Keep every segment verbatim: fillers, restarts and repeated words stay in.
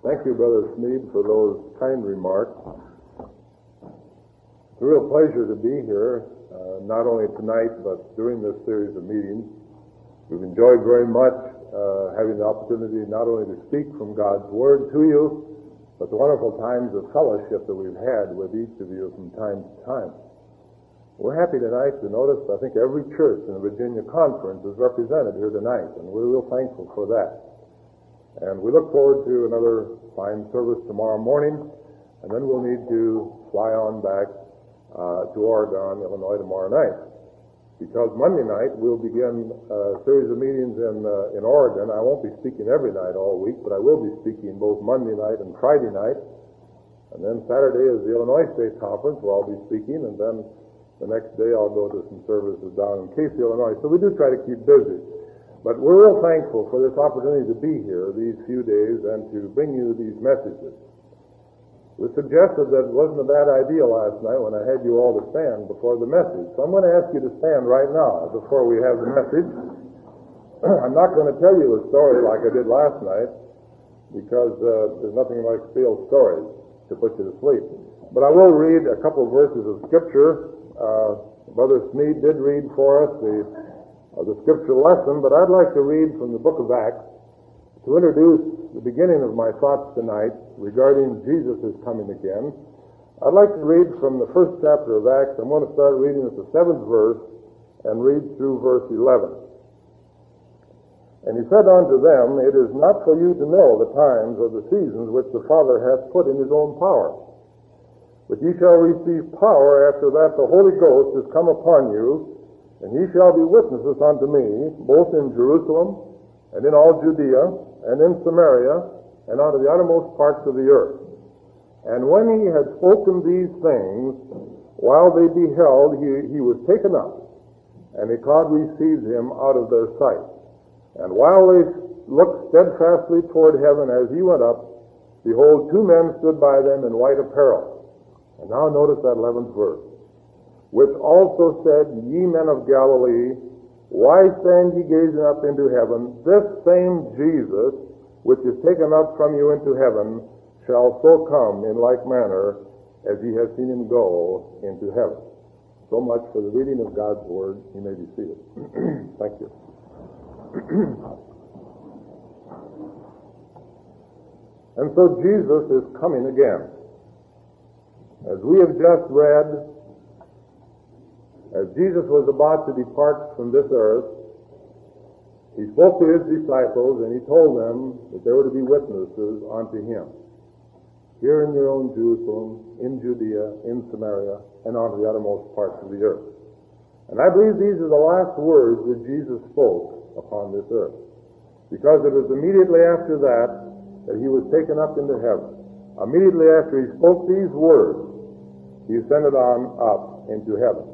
Thank you, Brother Smead, for those kind remarks. It's a real pleasure to be here, uh, not only tonight, but during this series of meetings. We've enjoyed very much uh, having the opportunity not only to speak from God's Word to you, but the wonderful times of fellowship that we've had with each of you from time to time. We're happy tonight to notice, I think every church in the Virginia Conference is represented here tonight, and we're real thankful for that. And we look forward to another fine service tomorrow morning, and then we'll need to fly on back uh, to Oregon, Illinois tomorrow night. Because Monday night we'll begin a series of meetings in uh, in Oregon. I won't be speaking every night all week, but I will be speaking both Monday night and Friday night. And then Saturday is the Illinois State Conference, where I'll be speaking, and then the next day I'll go to some services down in Casey, Illinois. So we do try to keep busy. But we're real thankful for this opportunity to be here these few days and to bring you these messages. It was suggested that it wasn't a bad idea last night when I had you all to stand before the message. So I'm going to ask you to stand right now before we have the message. I'm not going to tell you a story like I did last night, because uh, there's nothing like stale stories to put you to sleep. But I will read a couple of verses of Scripture. Uh, Brother Smead did read for us the of the scripture lesson, but I'd like to read from the book of Acts to introduce the beginning of my thoughts tonight regarding Jesus is coming again. I'd like to read from the first chapter of Acts. I'm going to start reading at the seventh verse and read through verse eleven. And he said unto them, It is not for you to know the times or the seasons which the Father hath put in his own power. But ye shall receive power after that the Holy Ghost is come upon you, and ye shall be witnesses unto me, both in Jerusalem, and in all Judea, and in Samaria, and unto the uttermost parts of the earth. And when he had spoken these things, while they beheld, he, he was taken up, and a cloud received him out of their sight. And while they looked steadfastly toward heaven as he went up, behold, two men stood by them in white apparel. And now notice that eleventh verse. Which also said, Ye men of Galilee, why stand ye gazing up into heaven? This same Jesus, which is taken up from you into heaven, shall so come in like manner as ye have seen him go into heaven. So much for the reading of God's Word. You may be seated. Thank you. And so Jesus is coming again. As we have just read, as Jesus was about to depart from this earth, he spoke to his disciples and he told them that they were to be witnesses unto him, here in your own Jerusalem, in Judea, in Samaria, and unto the uttermost parts of the earth. And I believe these are the last words that Jesus spoke upon this earth, because it was immediately after that that he was taken up into heaven. Immediately after he spoke these words, he ascended on up into heaven.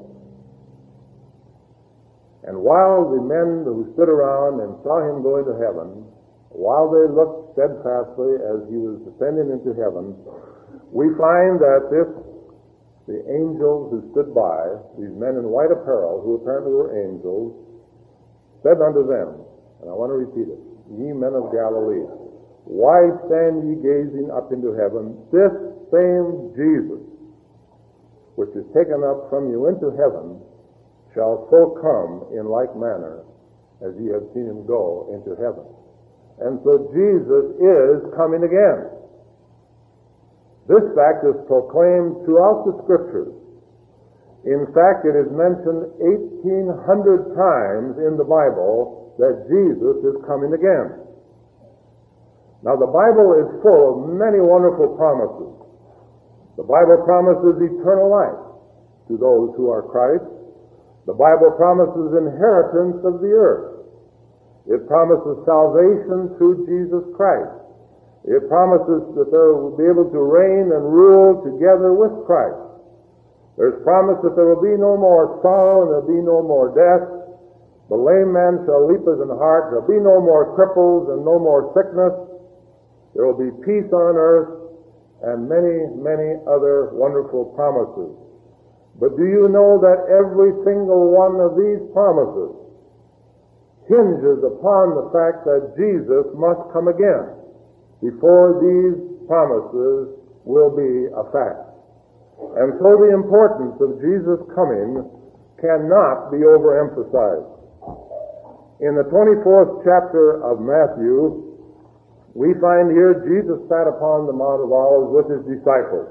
And while the men who stood around and saw him go into heaven, while they looked steadfastly as he was ascending into heaven, we find that this, the angels who stood by, these men in white apparel, who apparently were angels, said unto them, and I want to repeat it, Ye men of Galilee, why stand ye gazing up into heaven? This same Jesus, which is taken up from you into heaven, shall so come in like manner as ye have seen him go into heaven. And so Jesus is coming again. This fact is proclaimed throughout the Scriptures. In fact, it is mentioned eighteen hundred times in the Bible that Jesus is coming again. Now, the Bible is full of many wonderful promises. The Bible promises eternal life to those who are Christ. The Bible promises inheritance of the earth. It promises salvation through Jesus Christ. It promises that they will be able to reign and rule together with Christ. There's promise that there will be no more sorrow and there will be no more death. The lame man shall leap as an hart. There will be no more cripples and no more sickness. There will be peace on earth and many, many other wonderful promises. But do you know that every single one of these promises hinges upon the fact that Jesus must come again? before these promises will be a fact. And so the importance of Jesus' coming cannot be overemphasized. In the twenty-fourth chapter of Matthew, we find here Jesus sat upon the Mount of Olives with his disciples.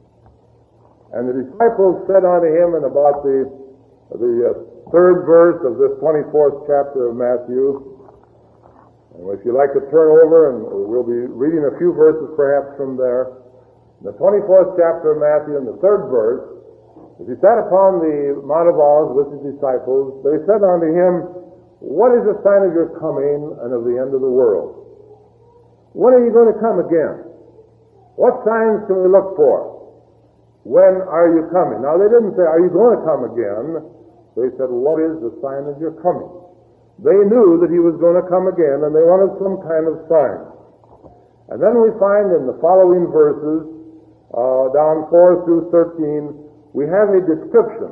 And the disciples said unto him, in about the, the uh, third verse of this twenty-fourth chapter of Matthew, and if you'd like to turn over, and we'll be reading a few verses perhaps from there, the twenty-fourth chapter of Matthew, in the third verse, as he sat upon the Mount of Olives with his disciples, they said unto him, what is the sign of your coming and of the end of the world? When are you going to come again? What signs can we look for? When are you coming? Now, they didn't say, are you going to come again? They said, what is the sign of your coming? They knew that he was going to come again, and they wanted some kind of sign. And then we find in the following verses, uh, down four through thirteen, we have a description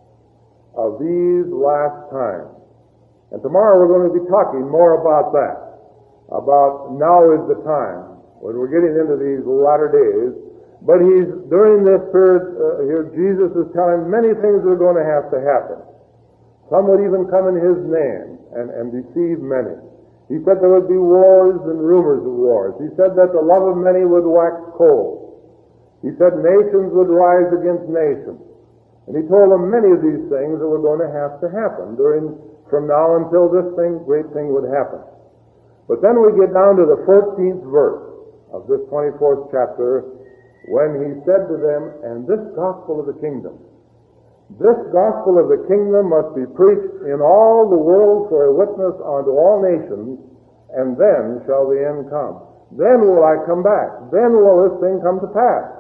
of these last times. And tomorrow we're going to be talking more about that, about now is the time, when we're getting into these latter days. But he's, during this period uh, here, Jesus is telling many things that are going to have to happen. Some would even come in his name and, and deceive many. He said there would be wars and rumors of wars. He said that the love of many would wax cold. He said nations would rise against nations. And he told them many of these things that were going to have to happen during, from now until this thing, great thing would happen. But then we get down to the fourteenth verse of this twenty-fourth chapter, when he said to them, and this gospel of the kingdom, this gospel of the kingdom must be preached in all the world for a witness unto all nations, and then shall the end come. Then will I come back. Then will this thing come to pass.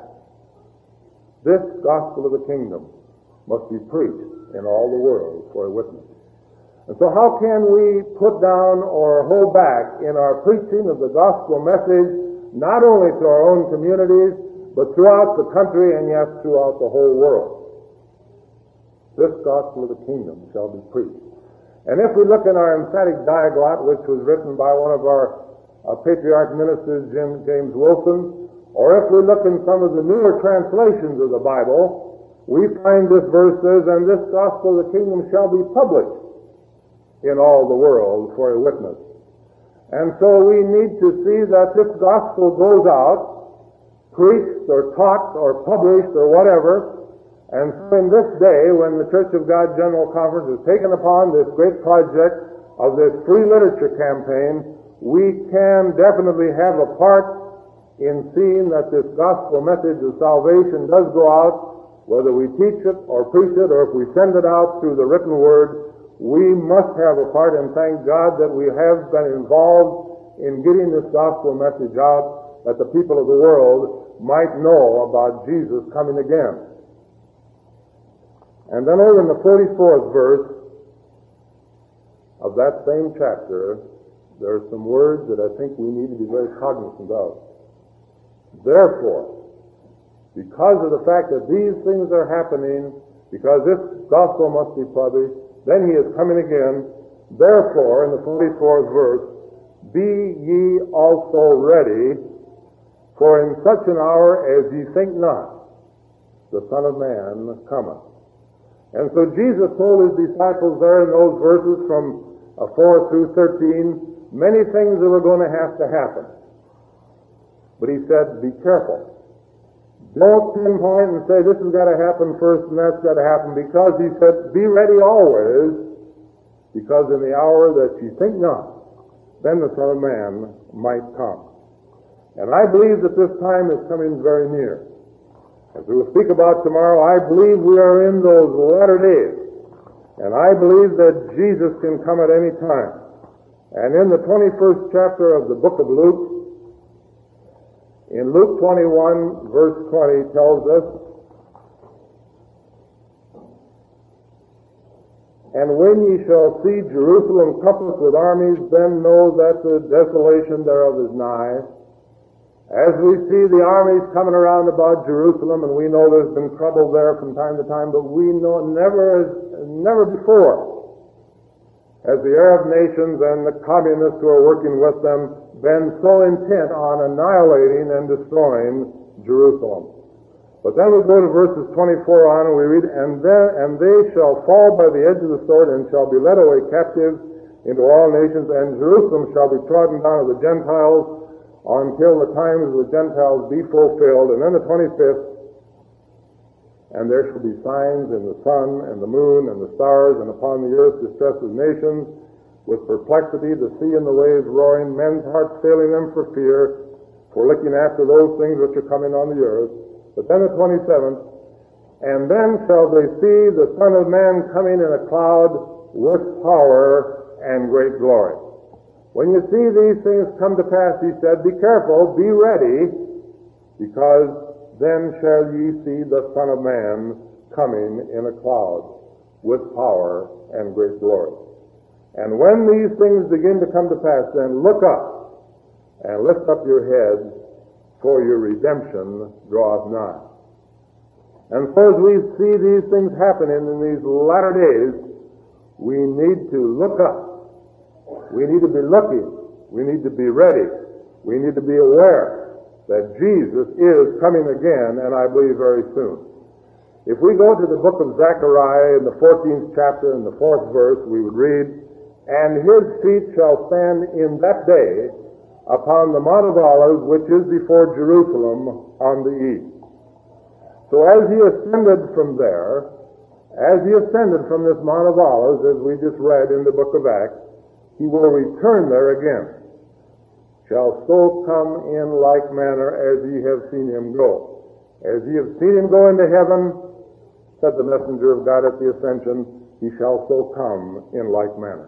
This gospel of the kingdom must be preached in all the world for a witness. And so how can we put down or hold back in our preaching of the gospel message, not only to our own communities, but throughout the country and yes, throughout the whole world? This gospel of the kingdom shall be preached. And if we look in our emphatic diaglot, which was written by one of our uh, patriarch ministers, Jim, James Wilson, or if we look in some of the newer translations of the Bible, we find this verse says, and this gospel of the kingdom shall be published in all the world for a witness. And so we need to see that this gospel goes out, preached or taught or published or whatever. And so in this day, when the Church of God General Conference has taken upon this great project of this free literature campaign, we can definitely have a part in seeing that this gospel message of salvation does go out, whether we teach it or preach it or if we send it out through the written word. We must have a part, and thank God that we have been involved in getting this gospel message out, that the people of the world might know about Jesus coming again. And then over in the forty-fourth verse of that same chapter, there are some words that I think we need to be very cognizant of. Therefore, because of the fact that these things are happening, because this gospel must be published, then he is coming again. Therefore, in the forty-fourth verse, be ye also ready, for in such an hour as ye think not, the Son of Man cometh. And so Jesus told his disciples there in those verses from uh, four through thirteen, many things that were going to have to happen. But he said, be careful. Don't pinpoint and say this has got to happen first and that's got to happen, because he said, be ready always, because in the hour that you think not, then the Son of Man might come. And I believe that this time is coming very near. As we will speak about tomorrow, I believe we are in those latter days. And I believe that Jesus can come at any time. And in the twenty-first chapter of the book of Luke, in Luke twenty-one, verse twenty, tells us, and when ye shall see Jerusalem compassed with armies, then know that the desolation thereof is nigh. As we see the armies coming around about Jerusalem, and we know there's been trouble there from time to time, but we know never, never before has the Arab nations and the communists who are working with them been so intent on annihilating and destroying Jerusalem. But then we go to verses twenty-four on, and we read, and, then, and they shall fall by the edge of the sword, and shall be led away captive into all nations, and Jerusalem shall be trodden down of the Gentiles until the times of the Gentiles be fulfilled. And then the twenty-fifth, and there shall be signs in the sun, and the moon, and the stars, and upon the earth distress of nations, with perplexity, the sea and the waves roaring, men's hearts failing them for fear, for looking after those things which are coming on the earth. But then the twenty-seventh, and then shall they see the Son of Man coming in a cloud with power and great glory. When you see these things come to pass, he said, be careful, be ready, because then shall ye see the Son of Man coming in a cloud with power and great glory. And when these things begin to come to pass, then look up and lift up your heads, for your redemption draweth nigh. And so as we see these things happening in these latter days, we need to look up. We need to be looking. We need to be ready. We need to be aware that Jesus is coming again, and I believe very soon. If we go to the book of Zechariah in the fourteenth chapter and the fourth verse, we would read, and his feet shall stand in that day upon the Mount of Olives, which is before Jerusalem on the east. So as he ascended from there, as he ascended from this Mount of Olives, as we just read in the book of Acts, he will return there again. Shall so come in like manner as ye have seen him go. As ye have seen him go into heaven, said the messenger of God at the ascension, he shall so come in like manner.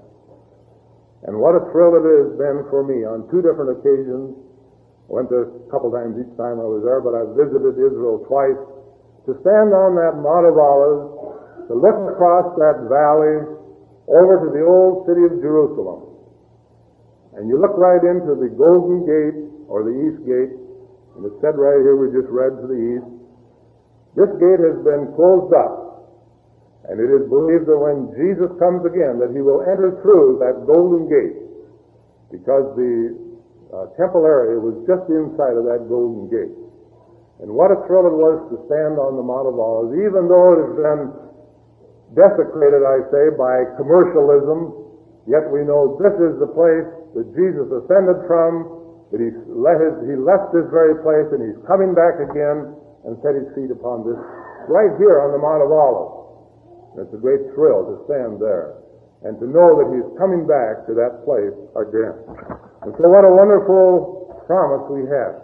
And what a thrill it has been for me on two different occasions. I went there a couple times each time I was there, but I visited Israel twice, to stand on that Mount of Olives, to look across that valley over to the old city of Jerusalem. And you look right into the Golden Gate, or the East Gate, and it said right here, we just read to the east, this gate has been closed up. And it is believed that when Jesus comes again, that he will enter through that golden gate, because the uh, temple area was just inside of that golden gate. And what a thrill it was to stand on the Mount of Olives, even though it has been desecrated, I say, by commercialism, yet we know this is the place that Jesus ascended from, that he, let his, he left this very place, and he's coming back again and set his feet upon this, right here on the Mount of Olives. It's a great thrill to stand there and to know that he's coming back to that place again. And so what a wonderful promise we have,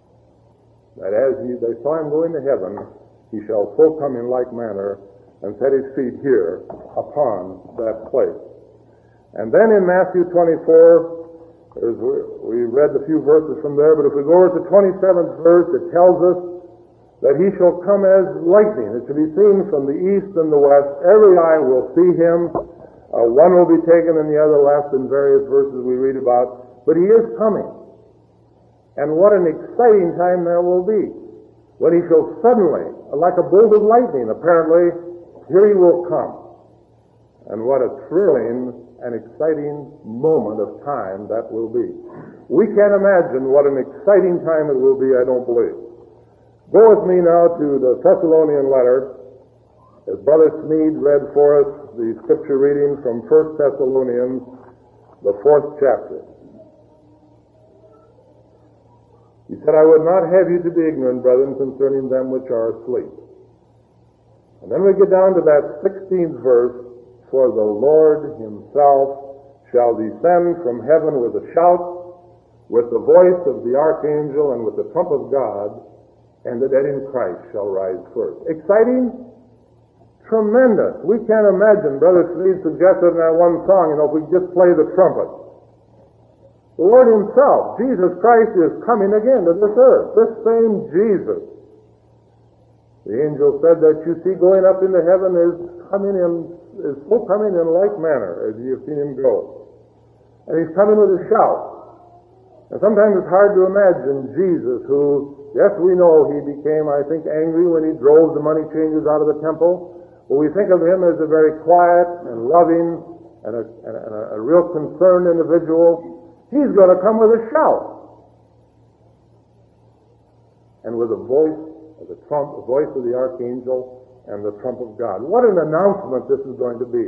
that as he, they saw him go into heaven, he shall so come in like manner and set his feet here upon that place. And then in Matthew twenty-four, there's, we read a few verses from there, but if we go over to the twenty-seventh verse, it tells us that he shall come as lightning. It shall be seen from the east and the west. Every eye will see him. Uh, one will be taken and the other left, in various verses we read about. But he is coming. And what an exciting time there will be, when he shall suddenly, like a bolt of lightning, apparently, here he will come. And what a thrilling and exciting moment of time that will be. We can't imagine what an exciting time it will be, I don't believe. Go with me now to the Thessalonian letter, as Brother Smead read for us the scripture reading from First Thessalonians, the fourth chapter. He said, I would not have you to be ignorant, brethren, concerning them which are asleep. And then we get down to that sixteenth verse, for the Lord himself shall descend from heaven with a shout, with the voice of the archangel, and with the trump of God, and the dead in Christ shall rise first. Exciting? Tremendous. We can't imagine. Brother Smead suggested in that one song, you know, if we just play the trumpet. The Lord himself, Jesus Christ, is coming again to this earth. This same Jesus. The angel said that you see going up into heaven is coming in, is so coming in like manner as you have seen him go. And he's coming with a shout. And sometimes it's hard to imagine Jesus, who, yes, we know he became, I think, angry when he drove the money changers out of the temple. But we think of him as a very quiet and loving and a, and a, a real concerned individual. He's going to come with a shout. And with a voice of the trump, the voice of the archangel, and the trump of God. What an announcement this is going to be.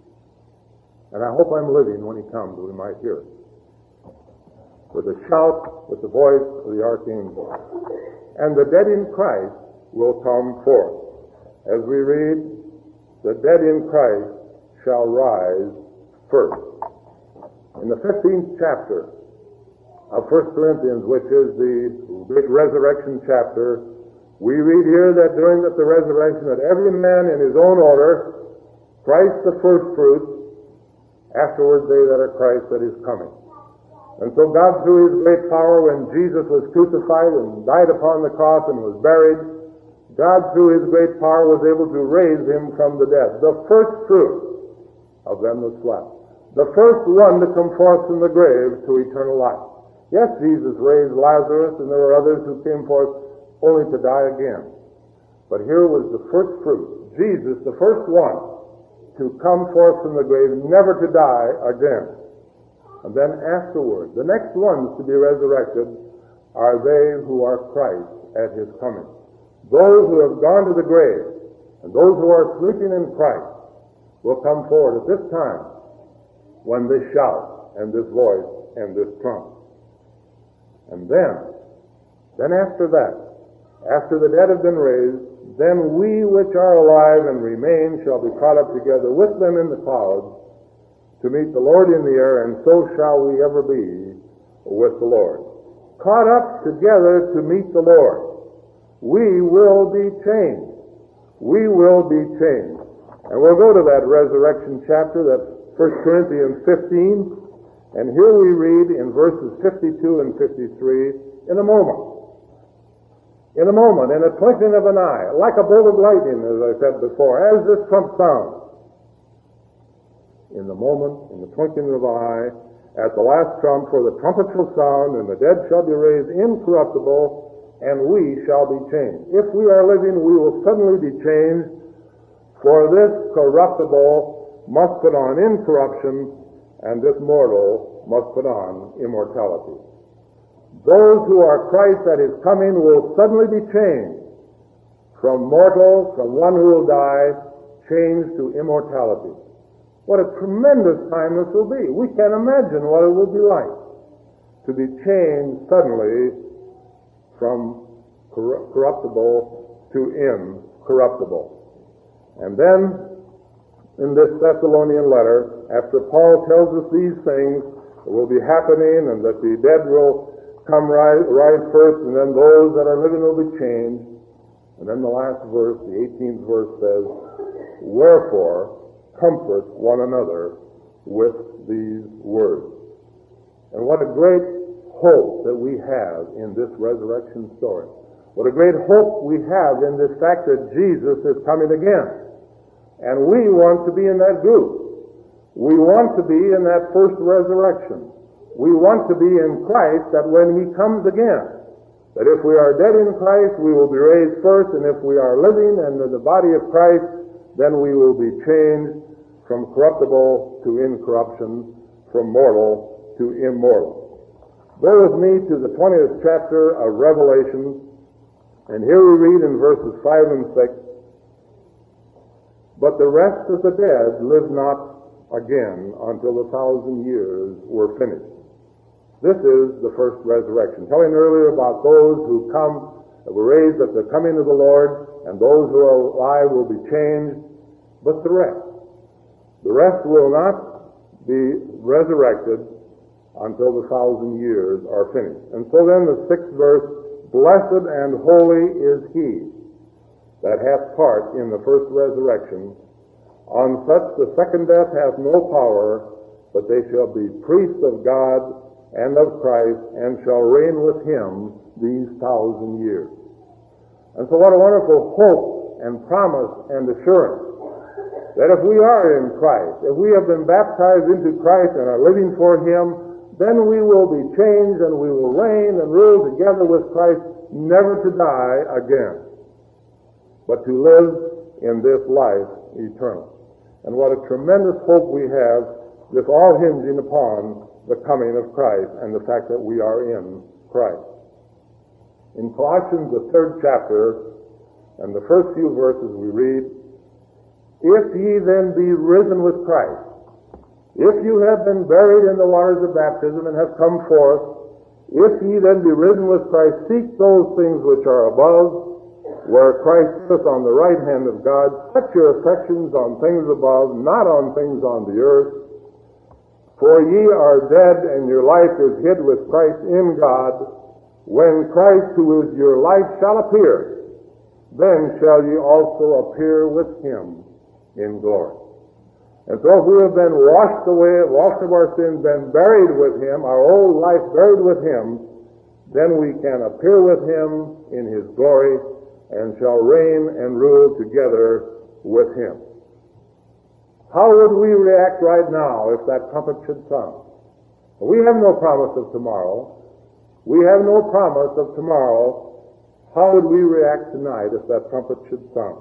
And I hope I'm living when he comes, we might hear it. With a shout, with the voice of the archangel. And the dead in Christ will come forth. As we read, the dead in Christ shall rise first. In the fifteenth chapter of First Corinthians, which is the great resurrection chapter, we read here that during the resurrection, that every man in his own order, Christ the first fruits, afterwards they that are Christ that is coming. And so God, through his great power, when Jesus was crucified and died upon the cross and was buried, God, through his great power, was able to raise him from the dead, the first fruit of them that slept, the first one to come forth from the grave to eternal life. Yes, Jesus raised Lazarus, and there were others who came forth only to die again. But here was the first fruit, Jesus, the first one to come forth from the grave, never to die again. And then afterward, the next ones to be resurrected are they who are Christ at his coming. Those who have gone to the grave and those who are sleeping in Christ will come forward at this time when this shout and this voice and this trump. And then, then after that, after the dead have been raised, then we which are alive and remain shall be caught up together with them in the clouds to meet the Lord in the air, and so shall we ever be with the Lord. Caught up together to meet the Lord. We will be changed. We will be changed. And we'll go to that resurrection chapter, that's First Corinthians fifteen, and here we read in verses fifty-two and fifty-three, in a moment. In a moment, in a twinkling of an eye, like a bolt of lightning, as I said before, as this trump sounds. In the moment, in the twinkling of an eye, at the last trump, for the trumpet shall sound, and the dead shall be raised incorruptible, and we shall be changed. If we are living, we will suddenly be changed, for this corruptible must put on incorruption, and this mortal must put on immortality. Those who are Christ at his coming will suddenly be changed from mortal, from one who will die, changed to immortality. What a tremendous time this will be. We can't imagine what it will be like to be changed suddenly from corruptible to incorruptible. And then, in this Thessalonian letter, after Paul tells us these things that will be happening and that the dead will come rise, rise first, and then those that are living will be changed, and then the last verse, the eighteenth verse says, wherefore, comfort one another with these words. And what a great hope that we have in this resurrection story. What a great hope we have in this fact that Jesus is coming again. And we want to be in that group. We want to be in that first resurrection. We want to be in Christ, that when he comes again, that if we are dead in Christ, we will be raised first, and if we are living and in the body of Christ, then we will be changed from corruptible to incorruption, from mortal to immortal. Go with me to the twentieth chapter of Revelation, and here we read in verses five and six, but the rest of the dead lived not again until the thousand years were finished. This is the first resurrection. Telling earlier about those who come, that were raised at the coming of the Lord, and those who are alive will be changed, but the rest. The rest will not be resurrected until the thousand years are finished. And so then the sixth verse, blessed and holy is he that hath part in the first resurrection. On such the second death hath no power, but they shall be priests of God and of Christ, and shall reign with him these thousand years. And so what a wonderful hope and promise and assurance that if we are in Christ, if we have been baptized into Christ and are living for him, then we will be changed and we will reign and rule together with Christ, never to die again, but to live in this life eternal. And what a tremendous hope we have, this all hinging upon the coming of Christ and the fact that we are in Christ. In Colossians, the third chapter, and the first few verses we read, "If ye then be risen with Christ, if you have been buried in the waters of baptism and have come forth, if ye then be risen with Christ, seek those things which are above, where Christ sitteth on the right hand of God. Set your affections on things above, not on things on the earth. For ye are dead, and your life is hid with Christ in God. When Christ, who is your life, shall appear, then shall ye also appear with him in glory." And so if we have been washed away, washed of our sins, been buried with him, our old life buried with him, then we can appear with him in his glory and shall reign and rule together with him. How would we react right now if that trumpet should sound? We have no promise of tomorrow. We have no promise of tomorrow. How would we react tonight if that trumpet should sound?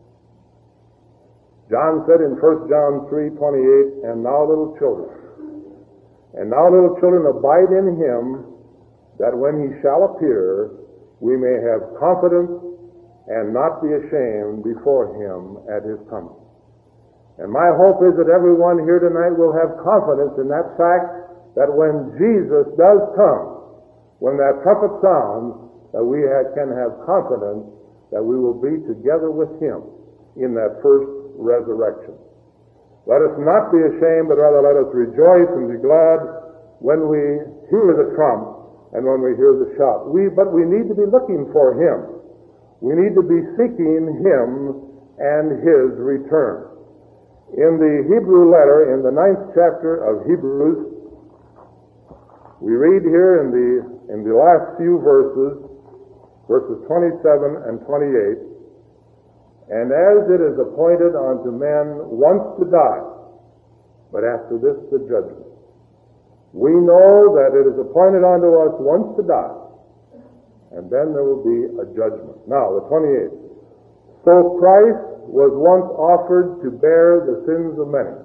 John said in First John three twenty-eight, "And now, little children, and now, little children, abide in him, that when he shall appear, we may have confidence and not be ashamed before him at his coming." And my hope is that everyone here tonight will have confidence in that fact that when Jesus does come, when that trumpet sounds, that we have, can have confidence that we will be together with him in that first resurrection. Let us not be ashamed, but rather let us rejoice and be glad when we hear the trump and when we hear the shout. We, but we need to be looking for him. We need to be seeking him and his return. In the Hebrew letter, in the ninth chapter of Hebrews, we read here in the in the last few verses, verses twenty-seven and twenty-eight, "And as it is appointed unto men once to die, but after this the judgment. We know that it is appointed unto us once to die, and then there will be a judgment." Now, the twenty-eighth. "So Christ was once offered to bear the sins of many."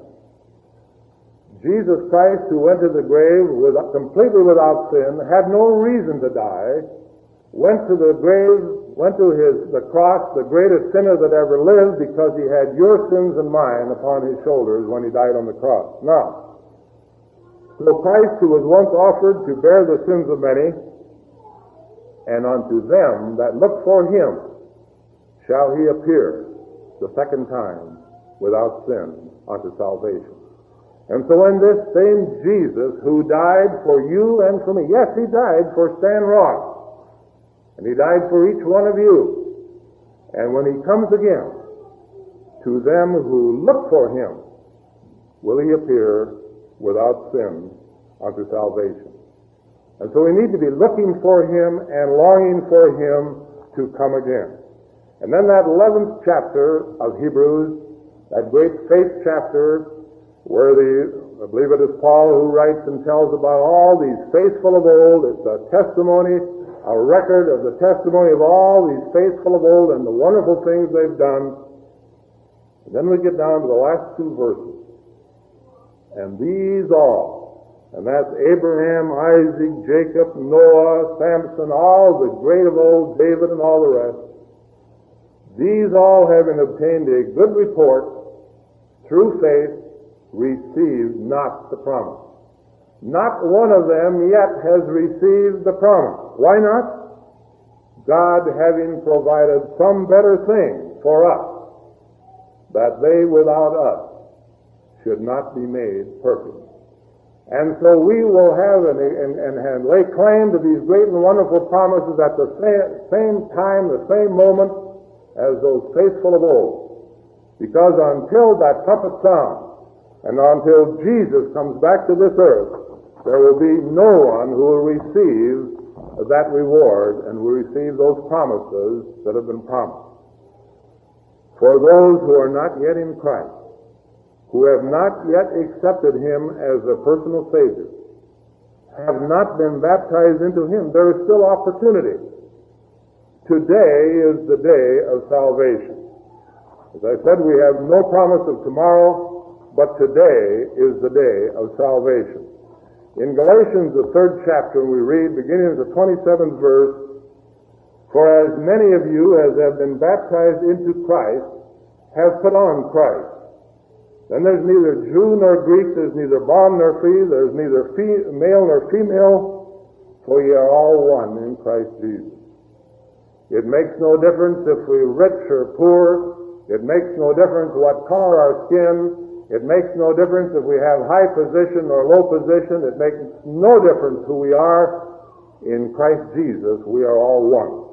Jesus Christ, who went to the grave without, completely without sin, had no reason to die, went to the grave, went to his the cross, the greatest sinner that ever lived, because he had your sins and mine upon his shoulders when he died on the cross. Now, so Christ, who was once offered to bear the sins of many, and unto them that look for him shall he appear the second time without sin unto salvation. And so in this same Jesus who died for you and for me, yes, he died for Stan Ross, and he died for each one of you. And when he comes again, to them who look for him will he appear without sin unto salvation. And so we need to be looking for him and longing for him to come again. And then that eleventh chapter of Hebrews, that great faith chapter, where the, I believe it is Paul who writes and tells about all these faithful of old. It's a testimony, a record of the testimony of all these faithful of old and the wonderful things they've done. And then we get down to the last two verses. "And these all," and that's Abraham, Isaac, Jacob, Noah, Samson, all the great of old, David and all the rest, "these all, having obtained a good report through faith, received not the promise." Not one of them yet has received the promise. Why not? God having provided some better thing for us, that they without us should not be made perfect. And so we will have and, and, and, and lay claim to these great and wonderful promises at the same, same time, the same moment as those faithful of old. Because until that trumpet sounds, and until Jesus comes back to this earth, there will be no one who will receive that reward and will receive those promises that have been promised. For those who are not yet in Christ, who have not yet accepted him as a personal Savior, have not been baptized into him, there is still opportunity. Today is the day of salvation. As I said, we have no promise of tomorrow, but today is the day of salvation. In Galatians, the third chapter, we read, beginning at the twenty-seventh verse, "For as many of you as have been baptized into Christ have put on Christ. Then there's neither Jew nor Greek, there's neither bond nor free, there's neither fe- male nor female, for ye are all one in Christ Jesus." It makes no difference if we're rich or poor. It makes no difference what color our skin. It makes no difference if we have high position or low position. It makes no difference who we are. In Christ Jesus, we are all one.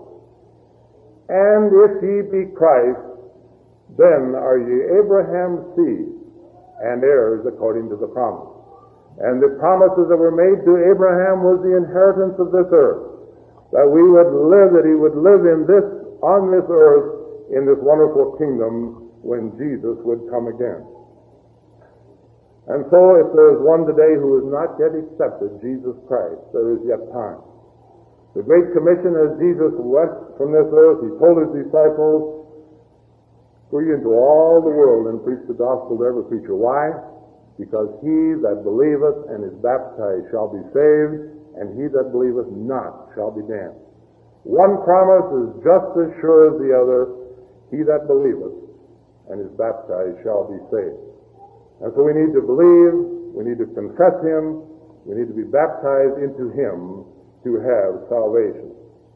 "And if ye be Christ, then are ye Abraham's seed, and heirs according to the promise. And the promises that were made to Abraham was the inheritance of this earth, that we would live, that he would live in this, on this earth, in this wonderful kingdom when Jesus would come again." And so if there is one today who has not yet accepted Jesus Christ, there is yet time. The Great Commission, as Jesus went from this earth, he told his disciples, "Go ye into all the world and preach the gospel to every creature." Why? Because he that believeth and is baptized shall be saved, and he that believeth not shall be damned. One promise is just as sure as the other: he that believeth and is baptized shall be saved. And so we need to believe, we need to confess him, we need to be baptized into him to have salvation.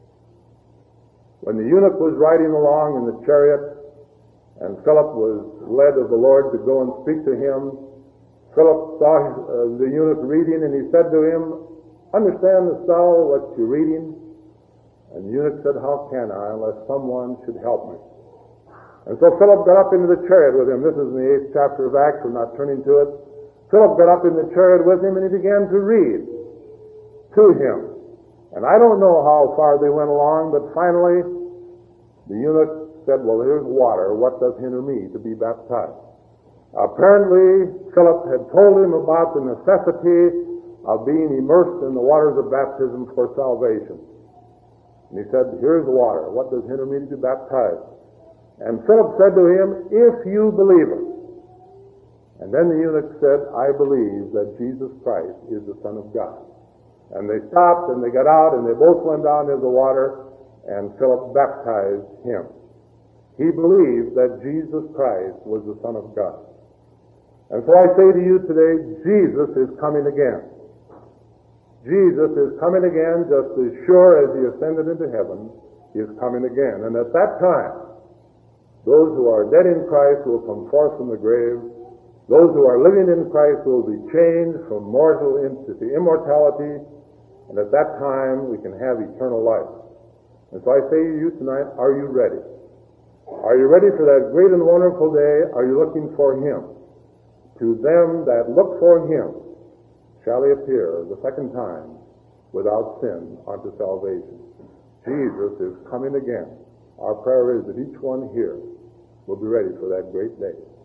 When the eunuch was riding along in the chariot, and Philip was led of the Lord to go and speak to him, Philip saw uh, the eunuch reading, and he said to him, "Understandest thou what you're reading?" And the eunuch said, "How can I, unless someone should help me?" And so Philip got up into the chariot with him. This is in the eighth chapter of Acts. We're not turning to it. Philip got up in the chariot with him, and he began to read to him. And I don't know how far they went along, but finally the eunuch said, "Well, here's water. What does hinder me to be baptized?" Apparently, Philip had told him about the necessity of being immersed in the waters of baptism for salvation. And he said, "Here's water. What does hinder me to be baptized?" And Philip said to him, "If you believe it." And then the eunuch said, "I believe that Jesus Christ is the Son of God." And they stopped, and they got out, and they both went down into the water, and Philip baptized him. He believed that Jesus Christ was the Son of God. And so I say to you today, Jesus is coming again. Jesus is coming again, just as sure as he ascended into heaven, he is coming again. And at that time, those who are dead in Christ will come forth from the grave. Those who are living in Christ will be changed from mortal into immortality. And at that time, we can have eternal life. And so I say to you tonight, are you ready? Are you ready for that great and wonderful day? Are you looking for him? To them that look for him shall he appear the second time without sin unto salvation. Jesus is coming again. Our prayer is that each one here will be ready for that great day.